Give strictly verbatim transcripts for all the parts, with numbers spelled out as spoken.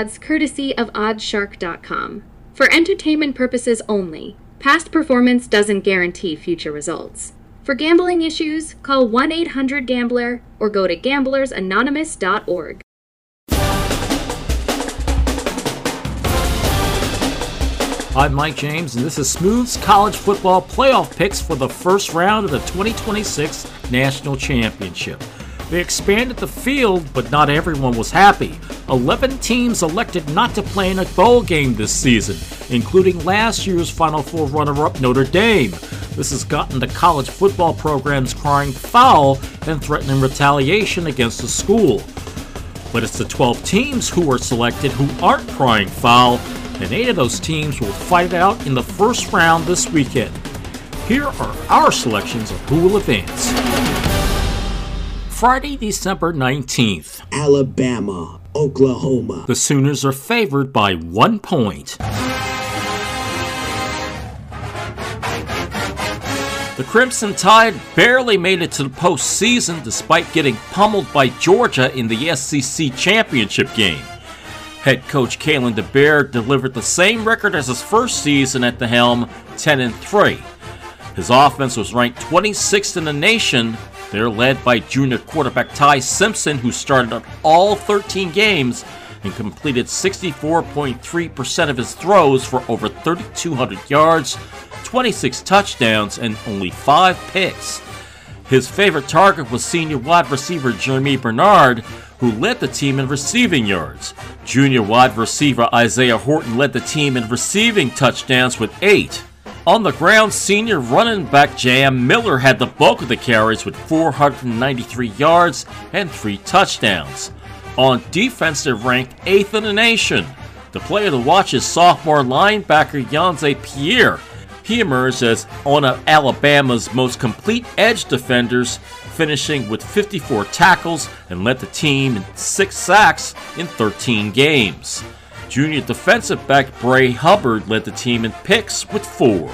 odds courtesy of oddshark dot com. For entertainment purposes only, past performance doesn't guarantee future results. For gambling issues, call one eight hundred gambler or go to gamblers anonymous dot org. I'm Mike James, and this is Smooth's College Football Playoff Picks for the first round of the twenty twenty-six National Championship. They expanded the field, but not everyone was happy. eleven teams elected not to play in a bowl game this season, including last year's Final Four runner-up Notre Dame. This has gotten the college football programs crying foul and threatening retaliation against the school. But it's the twelve teams who were selected who aren't crying foul, and eight of those teams will fight it out in the first round this weekend. Here are our selections of who will advance. Friday, December nineteenth. Alabama, Oklahoma. The Sooners are favored by one point. The Crimson Tide barely made it to the postseason despite getting pummeled by Georgia in the S E C championship game. Head coach Kalen DeBoer delivered the same record as his first season at the helm, ten and three. His offense was ranked twenty-sixth in the nation. They're led by junior quarterback Ty Simpson, who started up all thirteen games and completed sixty-four point three percent of his throws for over thirty-two hundred yards, twenty-six touchdowns, and only five picks. His favorite target was senior wide receiver Jeremy Bernard, who led the team in receiving yards. Junior wide receiver Isaiah Horton led the team in receiving touchdowns with eight. On the ground, senior running back J M Miller had the bulk of the carries with four hundred ninety-three yards and three touchdowns. On defense, they're ranked eighth in the nation. The player to watch is sophomore linebacker Yonze Pierre. He emerged as one of Alabama's most complete edge defenders, finishing with fifty-four tackles and led the team in six sacks in thirteen games. Junior defensive back Bray Hubbard led the team in picks with four.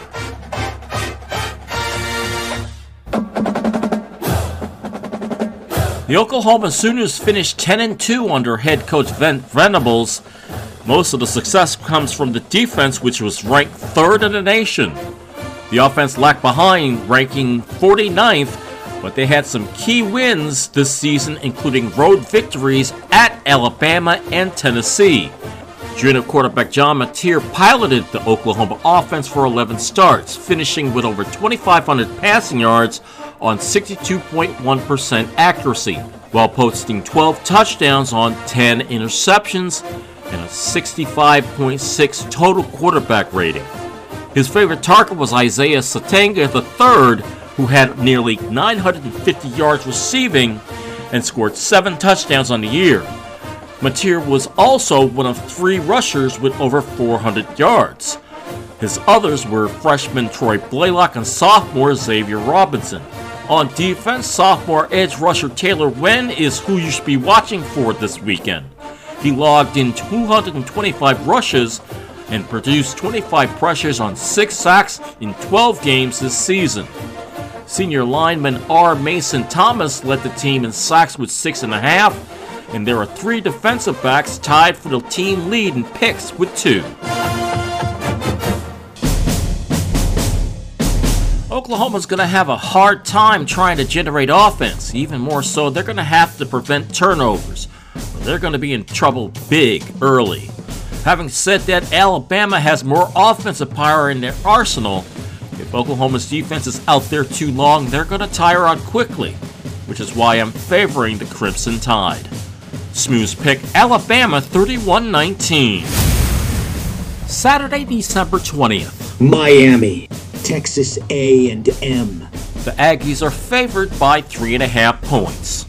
The Oklahoma Sooners finished ten and two under head coach Ven- Venables. Most of the success comes from the defense, which was ranked third in the nation. The offense lagged behind, ranking forty-ninth, but they had some key wins this season, including road victories at Alabama and Tennessee. Junior quarterback John Mateer piloted the Oklahoma offense for eleven starts, finishing with over twenty-five hundred passing yards on sixty-two point one percent accuracy, while posting twelve touchdowns on ten interceptions and a sixty-five point six total quarterback rating. His favorite target was Isaiah Satenga the third, who had nearly nine hundred fifty yards receiving and scored seven touchdowns on the year. Mateer was also one of three rushers with over four hundred yards. His others were freshman Troy Blaylock and sophomore Xavier Robinson. On defense, sophomore edge rusher Taylor Wen is who you should be watching for this weekend. He logged in two hundred twenty-five rushes and produced twenty-five pressures on six sacks in twelve games this season. Senior lineman R. Mason Thomas led the team in sacks with six and a half, and there are three defensive backs tied for the team lead in picks with two. Oklahoma's going to have a hard time trying to generate offense. Even more so, they're going to have to prevent turnovers. They're going to be in trouble big early. Having said that, Alabama has more offensive power in their arsenal. If Oklahoma's defense is out there too long, they're going to tire out quickly, which is why I'm favoring the Crimson Tide. Smooth's pick Alabama thirty-one nineteen. Saturday, December twentieth. Miami, Texas A and M. The Aggies are favored by three and a half points.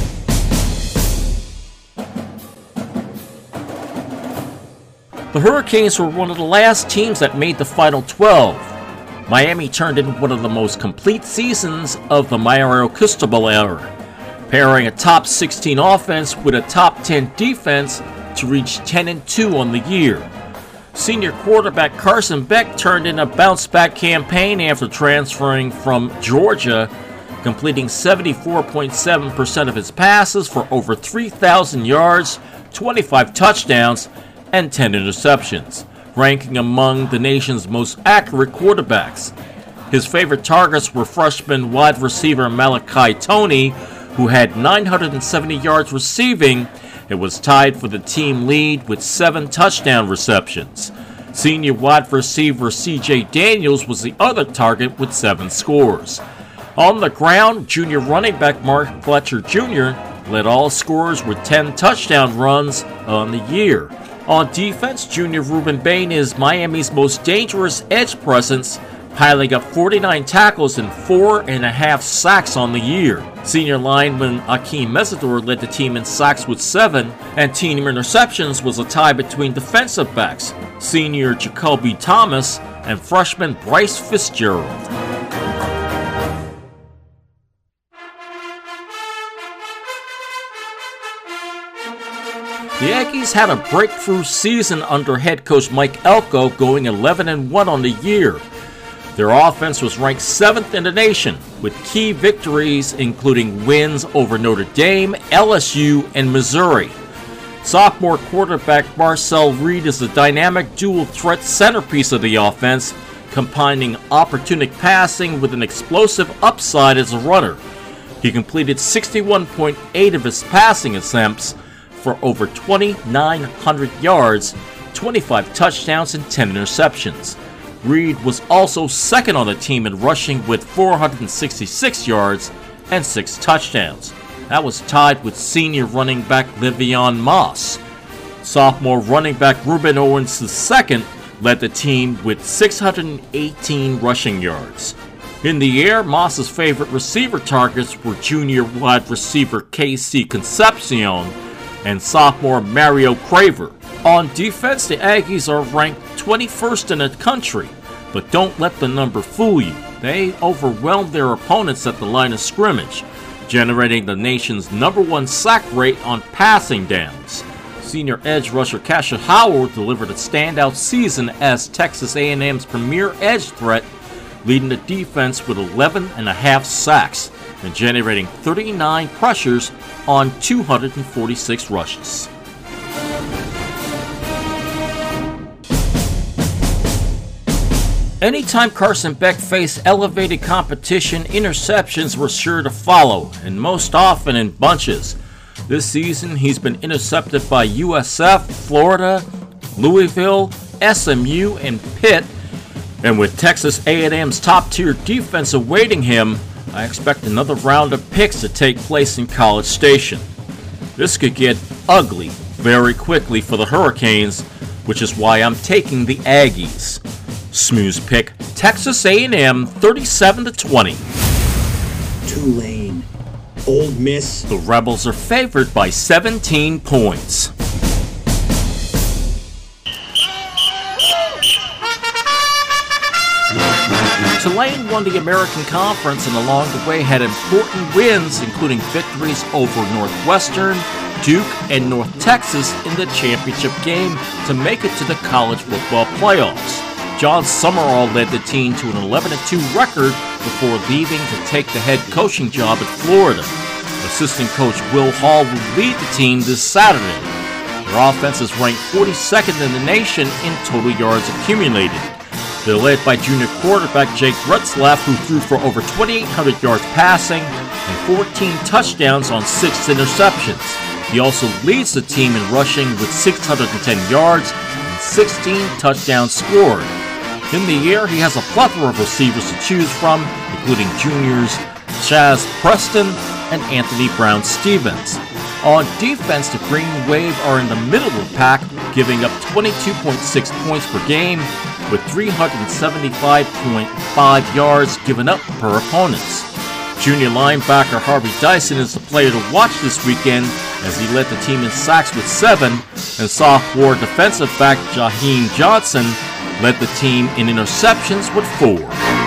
The Hurricanes were one of the last teams that made the Final twelve. Miami turned in one of the most complete seasons of the Mario Cristobal era, pairing a top sixteen offense with a top ten defense to reach ten and two on the year. Senior quarterback Carson Beck turned in a bounce-back campaign after transferring from Georgia, completing seventy-four point seven percent of his passes for over three thousand yards, twenty-five touchdowns, and ten interceptions, ranking among the nation's most accurate quarterbacks. His favorite targets were freshman wide receiver Malachi Toney, who had nine hundred seventy yards receiving and was tied for the team lead with seven touchdown receptions. Senior wide receiver C J Daniels was the other target with seven scores. On the ground, junior running back Mark Fletcher Junior led all scorers with ten touchdown runs on the year. On defense, junior Ruben Bain is Miami's most dangerous edge presence, piling up forty-nine tackles and four and a half sacks on the year. Senior lineman Akeem Mesidor led the team in sacks with seven, and team interceptions was a tie between defensive backs, senior Jacoby Thomas and freshman Bryce Fitzgerald. The Aggies had a breakthrough season under head coach Mike Elko, going eleven and one on the year. Their offense was ranked seventh in the nation, with key victories including wins over Notre Dame, L S U, and Missouri. Sophomore quarterback Marcel Reed is the dynamic dual-threat centerpiece of the offense, combining opportunistic passing with an explosive upside as a runner. He completed sixty-one point eight of his passing attempts for over twenty-nine hundred yards, twenty-five touchdowns, and ten interceptions. Reed was also second on the team in rushing with four hundred sixty-six yards and six touchdowns. That was tied with senior running back Le'Veon Moss. Sophomore running back Ruben Owens the second led the team with six hundred eighteen rushing yards. In the air, Moss's favorite receiver targets were junior wide receiver K C Concepcion and sophomore Mario Craver. On defense, the Aggies are ranked twenty-first in the country, but don't let the number fool you. They overwhelmed their opponents at the line of scrimmage, generating the nation's number one sack rate on passing downs. Senior edge rusher Kasha Howard delivered a standout season as Texas A and M's premier edge threat, leading the defense with eleven and a half sacks and generating thirty-nine pressures on two hundred forty-six rushes. Anytime Carson Beck faced elevated competition, interceptions were sure to follow, and most often in bunches. This season, he's been intercepted by U S F, Florida, Louisville, S M U, and Pitt. And with Texas A and M's top-tier defense awaiting him, I expect another round of picks to take place in College Station. This could get ugly very quickly for the Hurricanes, which is why I'm taking the Aggies. Smooze pick, Texas A and M thirty-seven to twenty. Tulane. Ole Miss. The Rebels are favored by seventeen points. Tulane won the American Conference and along the way had important wins, including victories over Northwestern, Duke, and North Texas in the championship game to make it to the college football playoffs. John Summerall led the team to an eleven and two record before leaving to take the head coaching job at Florida. Assistant coach Will Hall will lead the team this Saturday. Their offense is ranked forty-second in the nation in total yards accumulated. They're led by junior quarterback Jake Retzlaff, who threw for over twenty-eight hundred yards passing and fourteen touchdowns on six interceptions. He also leads the team in rushing with six hundred ten yards and sixteen touchdowns scored. In the air, he has a plethora of receivers to choose from, including juniors Chaz Preston and Anthony Brown Stevens. On defense, the Green Wave are in the middle of the pack, giving up twenty-two point six points per game, with three hundred seventy-five point five yards given up per opponents. Junior linebacker Harvey Dyson is the player to watch this weekend as he led the team in sacks with seven, and sophomore defensive back Jaheim Johnson led the team in interceptions with four.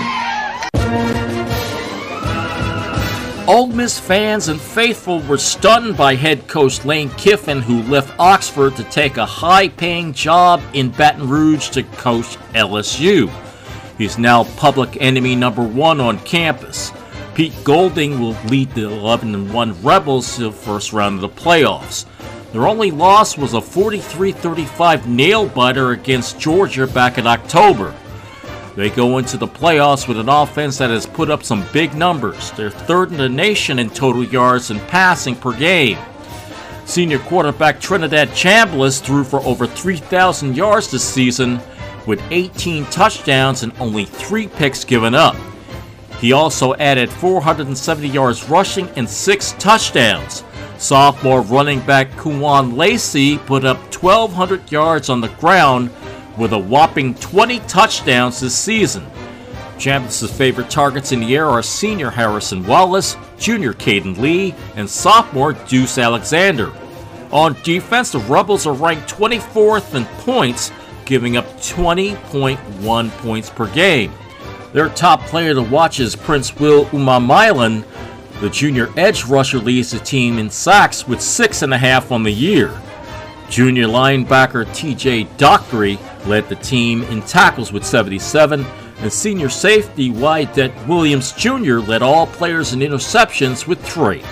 Ole Miss fans and faithful were stunned by head coach Lane Kiffin, who left Oxford to take a high-paying job in Baton Rouge to coach L S U. He's now public enemy number one on campus. Pete Golding will lead the eleven and one Rebels to the first round of the playoffs. Their only loss was a forty-three thirty-five nail-biter against Georgia back in October. They go into the playoffs with an offense that has put up some big numbers. They're third in the nation in total yards and passing per game. Senior quarterback Trinidad Chambliss threw for over three thousand yards this season with eighteen touchdowns and only three picks given up. He also added four hundred seventy yards rushing and six touchdowns. Sophomore running back Kuwan Lacey put up twelve hundred yards on the ground with a whopping twenty touchdowns this season. Chambliss' favorite targets in the air are senior Harrison Wallace, junior Caden Lee, and sophomore Deuce Alexander. On defense, the Rebels are ranked twenty-fourth in points, giving up twenty point one points per game. Their top player to watch is Prince Will Umamailan. The junior edge rusher leads the team in sacks with six and a half on the year. Junior linebacker T J Dockery led the team in tackles with seventy-seven, and senior safety Wyatt Williams Junior led all players in interceptions with three.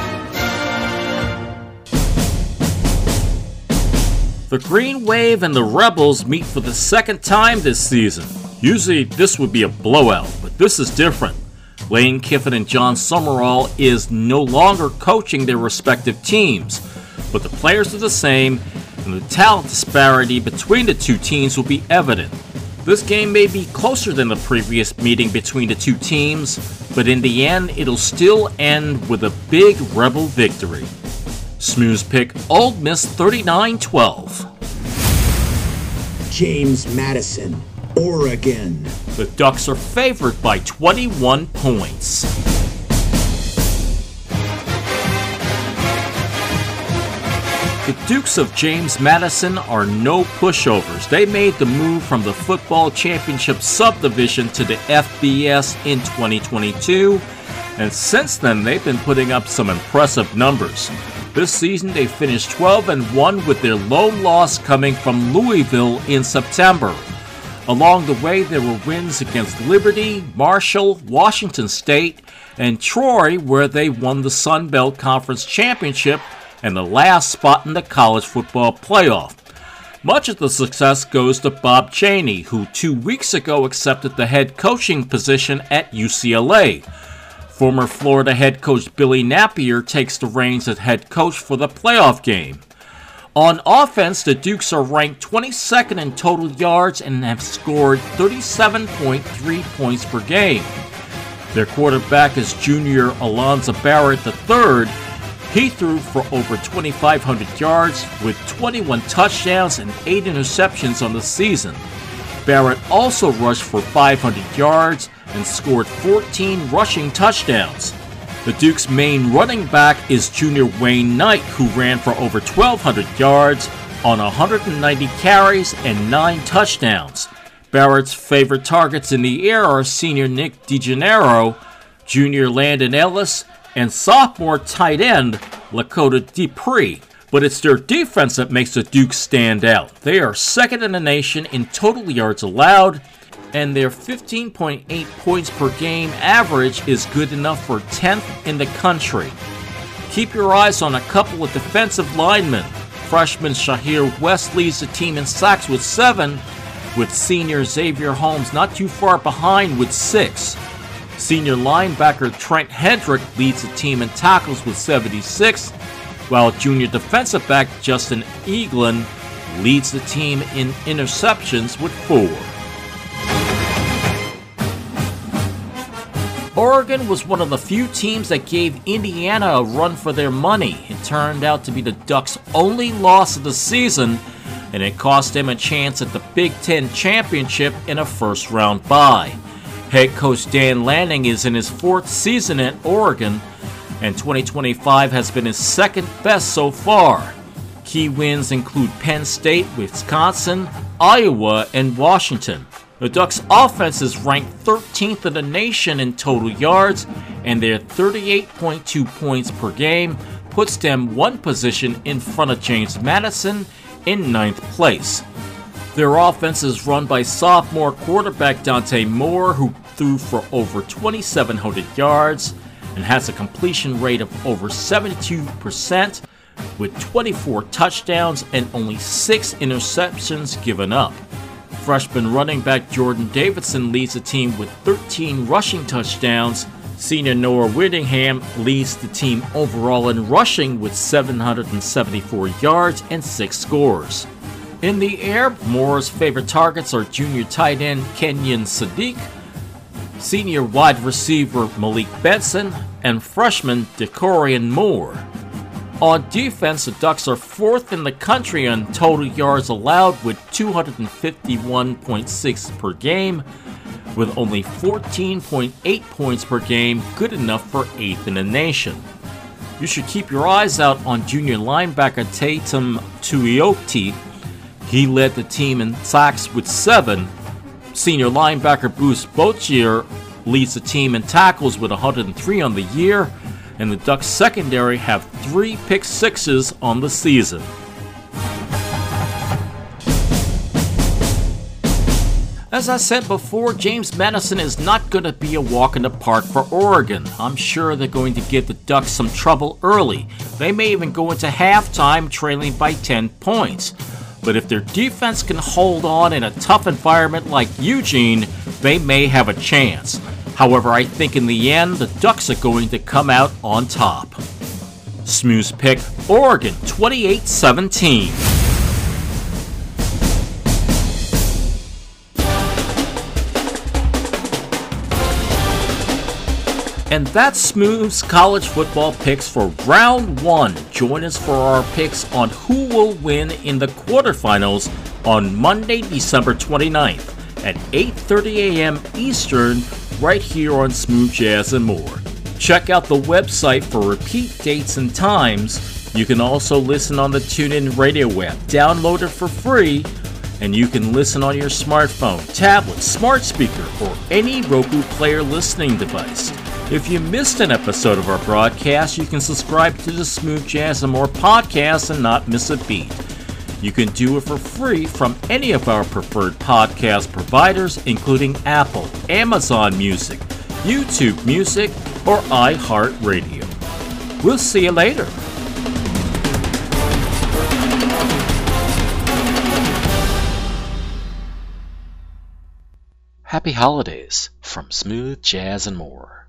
The Green Wave and the Rebels meet for the second time this season. Usually this would be a blowout, but this is different. Lane Kiffin and John Summerall is no longer coaching their respective teams, but the players are the same, and the talent disparity between the two teams will be evident. This game may be closer than the previous meeting between the two teams, but in the end, it'll still end with a big Rebel victory. Smooth's pick Ole Miss thirty-nine twelve. James Madison, Oregon. The Ducks are favored by twenty-one points. The Dukes of James Madison are no pushovers. They made the move from the football championship subdivision to the F B S in twenty twenty-two, and since then they've been putting up some impressive numbers. This season they finished twelve and one with their lone loss coming from Louisville in September. Along the way there were wins against Liberty, Marshall, Washington State, and Troy, where they won the Sun Belt Conference Championship and the last spot in the college football playoff. Much of the success goes to Bob Chaney, who two weeks ago accepted the head coaching position at U C L A. Former Florida head coach Billy Napier takes the reins as head coach for the playoff game. On offense, the Dukes are ranked twenty-second in total yards and have scored thirty-seven point three points per game. Their quarterback is junior Alonzo Barrett the third. He threw for over twenty-five hundred yards with twenty-one touchdowns and eight interceptions on the season. Barrett also rushed for five hundred yards and scored fourteen rushing touchdowns. The Duke's main running back is junior Wayne Knight, who ran for over twelve hundred yards on one hundred ninety carries and nine touchdowns. Barrett's favorite targets in the air are senior Nick DeGennaro, junior Landon Ellis, and sophomore tight end Lakota Dupree. But it's their defense that makes the Dukes stand out. They are second in the nation in total yards allowed, and their fifteen point eight points per game average is good enough for tenth in the country. Keep your eyes on a couple of defensive linemen. Freshman Shahir West leads the team in sacks with seven, with senior Xavier Holmes not too far behind with six. Senior linebacker Trent Hendrick leads the team in tackles with seventy-six, while junior defensive back Justin Eaglin leads the team in interceptions with four. Oregon was one of the few teams that gave Indiana a run for their money. It turned out to be the Ducks' only loss of the season, and it cost them a chance at the Big Ten Championship in a first-round bye. Head coach Dan Lanning is in his fourth season at Oregon, and twenty twenty-five has been his second best so far. Key wins include Penn State, Wisconsin, Iowa, and Washington. The Ducks' offense is ranked thirteenth in the nation in total yards, and their thirty-eight point two points per game puts them one position in front of James Madison in ninth place. Their offense is run by sophomore quarterback Dante Moore, who threw for over twenty-seven hundred yards and has a completion rate of over seventy-two percent, with twenty-four touchdowns and only six interceptions given up. Freshman running back Jordan Davidson leads the team with thirteen rushing touchdowns. Senior Noah Whittingham leads the team overall in rushing with seven hundred seventy-four yards and six scores. In the air, Moore's favorite targets are junior tight end Kenyon Sadiq, senior wide receiver Malik Benson, and freshman DeCorian Moore. On defense, the Ducks are fourth in the country on total yards allowed with two hundred fifty-one point six per game, with only fourteen point eight points per game, good enough for eighth in the nation. You should keep your eyes out on junior linebacker Tatum Tuioti. He led the team in sacks with seven. Senior linebacker Bruce Boccier leads the team in tackles with one hundred three on the year, and the Ducks secondary have three pick sixes on the season. As I said before, James Madison is not going to be a walk in the park for Oregon. I'm sure they're going to give the Ducks some trouble early. They may even go into halftime trailing by ten points. But if their defense can hold on in a tough environment like Eugene, they may have a chance. However, I think in the end, the Ducks are going to come out on top. Smooth's pick, Oregon, twenty-eight seventeen. And that's Smooth's college football picks for round one. Join us for our picks on who will win in the quarterfinals on Monday, December twenty-ninth at eight thirty a.m. Eastern, right here on Smooth Jazz and More. Check out the website for repeat dates and times. You can also listen on the TuneIn Radio app. Download it for free, and you can listen on your smartphone, tablet, smart speaker, or any Roku player listening device. If you missed an episode of our broadcast, you can subscribe to the Smooth Jazz and More podcast and not miss a beat. You can do it for free from any of our preferred podcast providers, including Apple, Amazon Music, YouTube Music, or iHeartRadio. We'll see you later. Happy holidays from Smooth Jazz and More.